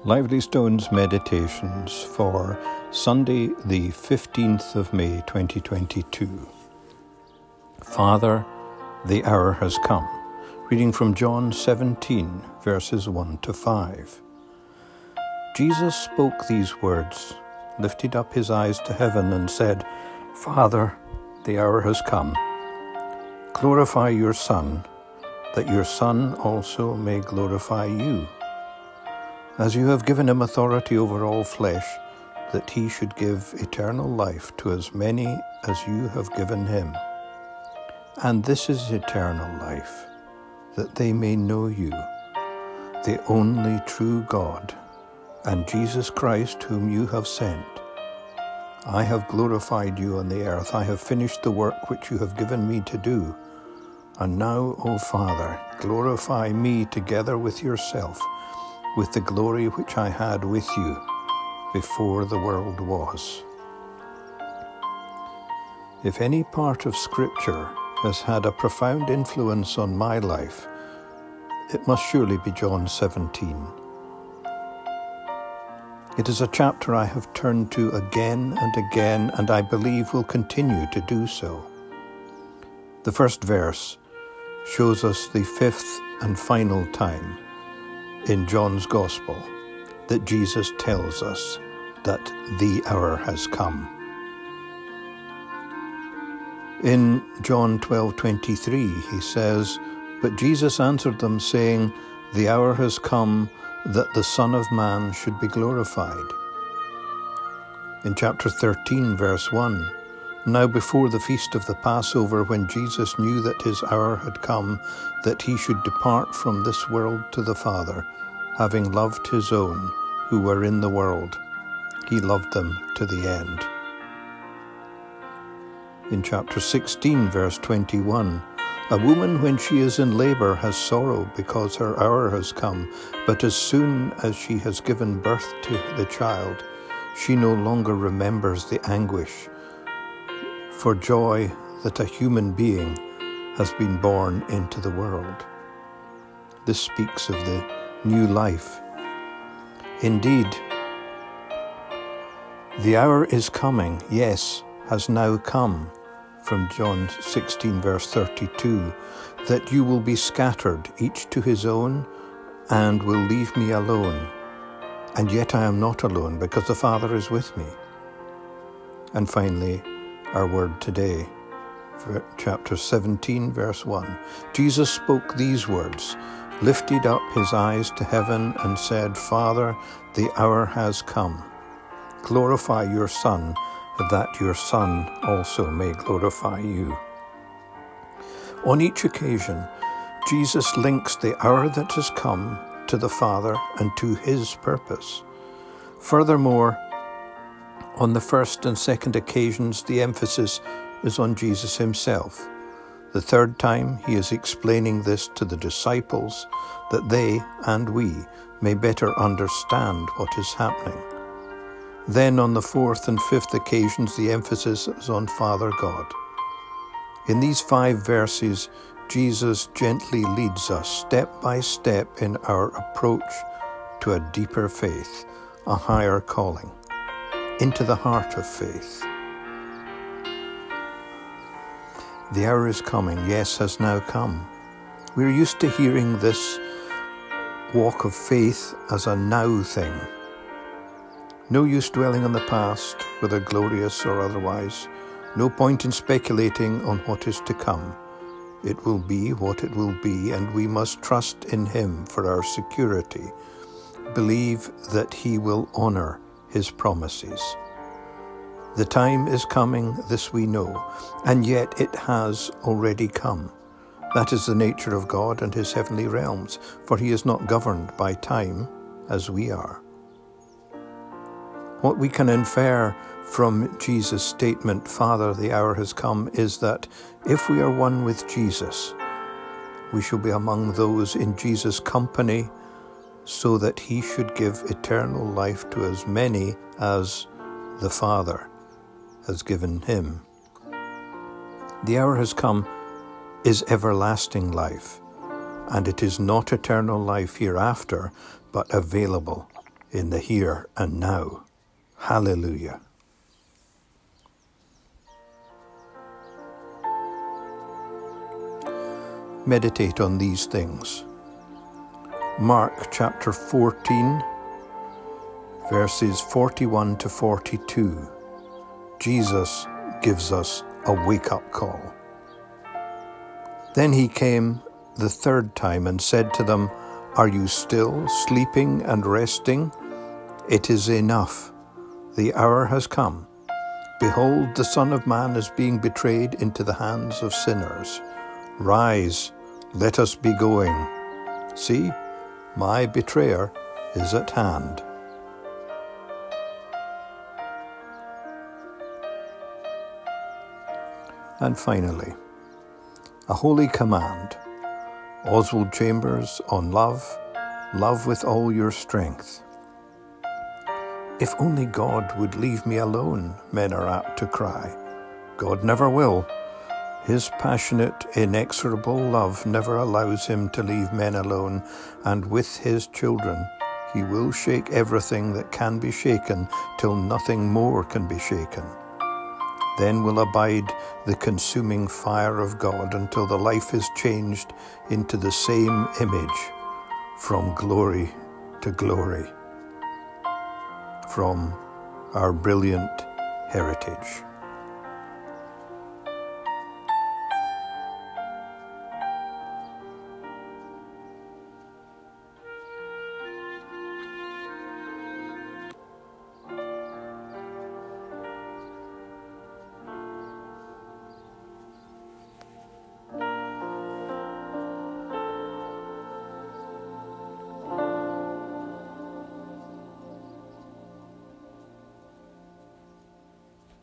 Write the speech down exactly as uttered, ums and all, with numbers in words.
Lively Stones Meditations for Sunday, the fifteenth of May, twenty twenty-two. Father, the hour has come. Reading from John seventeen, verses one to five. Jesus spoke these words, lifted up his eyes to heaven and said, Father, the hour has come. Glorify your Son, that your Son also may glorify you. As you have given him authority over all flesh, that he should give eternal life to as many as you have given him. And this is eternal life, that they may know you, the only true God, and Jesus Christ whom you have sent. I have glorified you on the earth. I have finished the work which you have given me to do. And now, O Father, glorify me together with yourself, with the glory which I had with you before the world was. If any part of Scripture has had a profound influence on my life, it must surely be John seventeen. It is a chapter I have turned to again and again, and I believe will continue to do so. The first verse shows us the fifth and final time in John's Gospel that Jesus tells us that the hour has come. In John twelve twenty-three, he says, But Jesus answered them, saying, The hour has come that the Son of Man should be glorified. In chapter thirteen, verse one, Now before the feast of the Passover, when Jesus knew that his hour had come, that he should depart from this world to the Father, having loved his own who were in the world, he loved them to the end. In chapter sixteen, verse twenty-one, A woman when she is in labour has sorrow because her hour has come, but as soon as she has given birth to the child, she no longer remembers the anguish for joy that a human being has been born into the world. This speaks of the new life. Indeed, the hour is coming, yes, has now come, from John sixteen, verse thirty-two, that you will be scattered, each to his own, and will leave me alone. And yet I am not alone, because the Father is with me. And finally, our word today, chapter seventeen, verse one. Jesus spoke these words, lifted up his eyes to heaven and said, Father, the hour has come. Glorify your Son, that your Son also may glorify you. On each occasion, Jesus links the hour that has come to the Father and to his purpose. Furthermore, on the first and second occasions, the emphasis is on Jesus himself. The third time, he is explaining this to the disciples, that they and we may better understand what is happening. Then on the fourth and fifth occasions, the emphasis is on Father God. In these five verses, Jesus gently leads us step by step in our approach to a deeper faith, a higher calling, into the heart of faith. The hour is coming, yes, has now come. We're used to hearing this walk of faith as a now thing. No use dwelling on the past, whether glorious or otherwise. No point in speculating on what is to come. It will be what it will be, and we must trust in him for our security. Believe that he will honour his promises. The time is coming, this we know, and yet it has already come. That is the nature of God and his heavenly realms, for he is not governed by time as we are. What we can infer from Jesus' statement, Father, the hour has come, is that if we are one with Jesus, we shall be among those in Jesus' company, so that he should give eternal life to as many as the Father has given him. The hour has come is everlasting life, and it is not eternal life hereafter, but available in the here and now. Hallelujah. Meditate on these things. Mark chapter fourteen, verses forty-one to forty-two. Jesus gives us a wake-up call. Then he came the third time and said to them, "Are you still sleeping and resting? It is enough. The hour has come. Behold, the Son of Man is being betrayed into the hands of sinners. Rise, let us be going. See, my betrayer is at hand." And finally, a holy command. Oswald Chambers on love. Love with all your strength. If only God would leave me alone, men are apt to cry. God never will. His passionate, inexorable love never allows him to leave men alone, and with his children he will shake everything that can be shaken till nothing more can be shaken. Then will abide the consuming fire of God until the life is changed into the same image, from glory to glory, from our brilliant heritage.